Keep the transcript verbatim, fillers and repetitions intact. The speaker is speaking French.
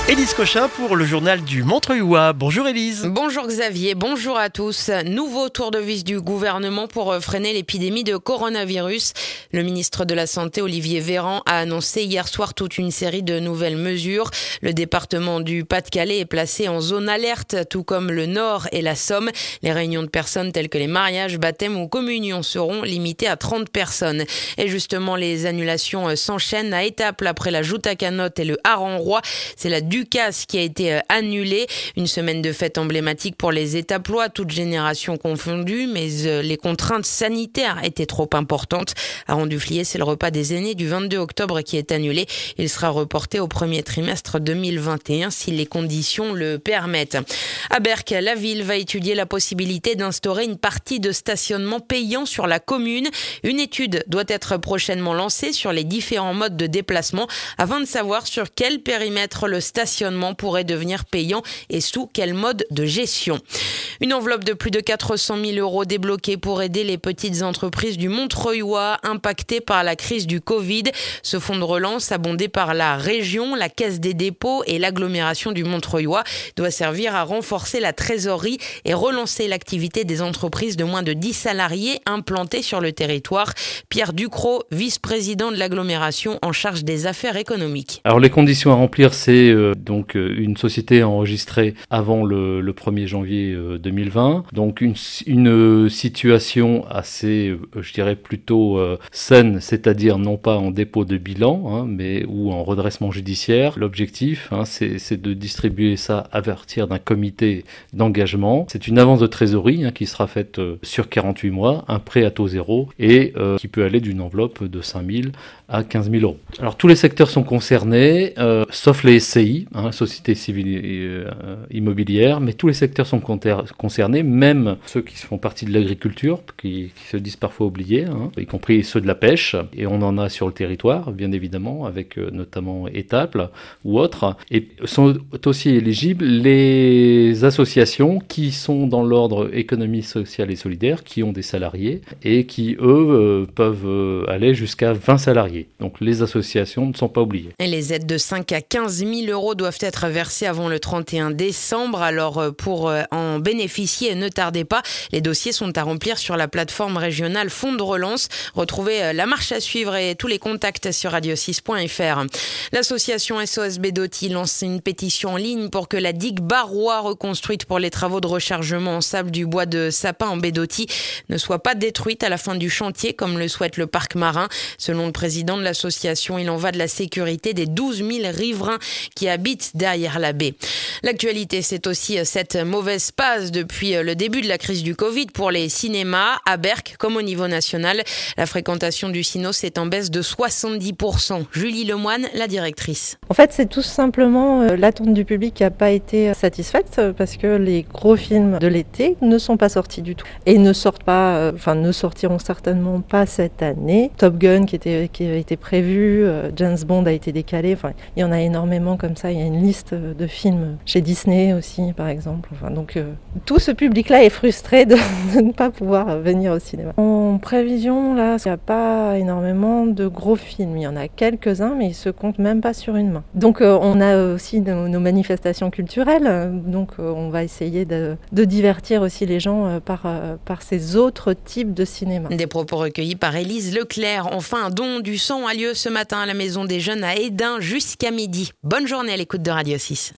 Élise Cochin pour le journal du Montreuilois. Bonjour Élise. Bonjour Xavier, bonjour à tous. Nouveau tour de vis du gouvernement pour freiner l'épidémie de coronavirus. Le ministre de la Santé, Olivier Véran, a annoncé hier soir toute une série de nouvelles mesures. Le département du Pas-de-Calais est placé en zone alerte, tout comme le Nord et la Somme. Les réunions de personnes telles que les mariages, baptêmes ou communions seront limitées à trente personnes. Et justement, les annulations s'enchaînent à Étaples après la Joux-ta-Canotte et le Haran-Roi. C'est la Ducasse qui a été annulée. Une semaine de fête emblématique pour les Étaplois, toutes générations confondues, mais les contraintes sanitaires étaient trop importantes. À Ronduflier, c'est le repas des aînés du vingt-deux octobre qui est annulé. Il sera reporté au premier trimestre deux mille vingt et un si les conditions le permettent. À Berck, la ville va étudier la possibilité d'instaurer une partie de stationnement payant sur la commune. Une étude doit être prochainement lancée sur les différents modes de déplacement afin de savoir sur quel périmètre le stationnement pourrait devenir payant et sous quel mode de gestion. Une enveloppe de plus de quatre cent mille euros débloquée pour aider les petites entreprises du Montreuilois impactées par la crise du Covid. Ce fonds de relance, abondé par la région, la Caisse des dépôts et l'agglomération du Montreuilois, doit servir à renforcer la trésorerie et relancer l'activité des entreprises de moins de dix salariés implantées sur le territoire. Pierre Ducrot, vice-président de l'agglomération en charge des affaires économiques. Alors les conditions à remplir, c'est euh, donc euh, une société enregistrée avant le, le premier janvier euh, deux mille vingt, donc une, une situation assez, euh, je dirais plutôt euh, saine, c'est-à-dire non pas en dépôt de bilan, hein, mais ou en redressement judiciaire. L'objectif, hein, c'est, c'est de distribuer ça à partir d'un comité d'engagement. C'est une avance de trésorerie hein, qui sera faite euh, sur quarante-huit mois, un prêt à taux zéro et euh, qui peut aller d'une enveloppe de cinq mille à quinze mille euros. Alors tous les secteurs sont concernés, euh, sauf les S C I, hein, sociétés civiles euh, immobilières, mais tous les secteurs sont concernés, même ceux qui font partie de l'agriculture, qui, qui se disent parfois oubliés, hein, y compris ceux de la pêche, et on en a sur le territoire, bien évidemment, avec euh, notamment Étaples ou autres, et sont aussi éligibles les associations qui sont dans l'ordre économie sociale et solidaire, qui ont des salariés, et qui, eux, euh, peuvent euh, aller jusqu'à vingt salariés. Donc les associations ne sont pas oubliées. Et les aides de cinq à quinze mille euros doivent être versées avant le trente et un décembre. Alors pour en bénéficier, ne tardez pas. Les dossiers sont à remplir sur la plateforme régionale Fonds de relance. Retrouvez la marche à suivre et tous les contacts sur radio six point f r. L'association S O S Bédotti lance une pétition en ligne pour que la digue Barrois, reconstruite pour les travaux de rechargement en sable du bois de sapin en Bédotti, ne soit pas détruite à la fin du chantier, comme le souhaite le parc marin. Selon le président de l'association, il en va de la sécurité des douze mille riverains qui habitent derrière la baie. L'actualité, c'est aussi cette mauvaise passe depuis le début de la crise du Covid pour les cinémas. À Berck, comme au niveau national, la fréquentation du Cinos est en baisse de soixante-dix pour cent. Julie Lemoine, la directrice. En fait, c'est tout simplement euh, l'attente du public qui n'a pas été satisfaite euh, parce que les gros films de l'été ne sont pas sortis du tout et ne sortent pas, euh, enfin ne sortiront certainement pas cette année. Top Gun qui était qui a été prévu, euh, James Bond a été décalé. Enfin, il y en a énormément comme ça. Il y a une liste de films chez Disney aussi, par exemple. Enfin, donc euh, tout ce public-là est frustré de, de ne pas pouvoir venir au cinéma. En prévision, là, il n'y a pas énormément de gros films. Il y en a quelques-uns, mais ils se comptent même pas sur une main. Donc euh, on a aussi nos, nos manifestations culturelles. Donc euh, on va essayer de, de divertir aussi les gens euh, par, euh, par ces autres types de cinéma. Des propos recueillis par Élise Leclerc. Enfin, un don du sang a lieu ce matin à la Maison des Jeunes à Hesdin jusqu'à midi. Bonne journée à l'écoute de Radio six.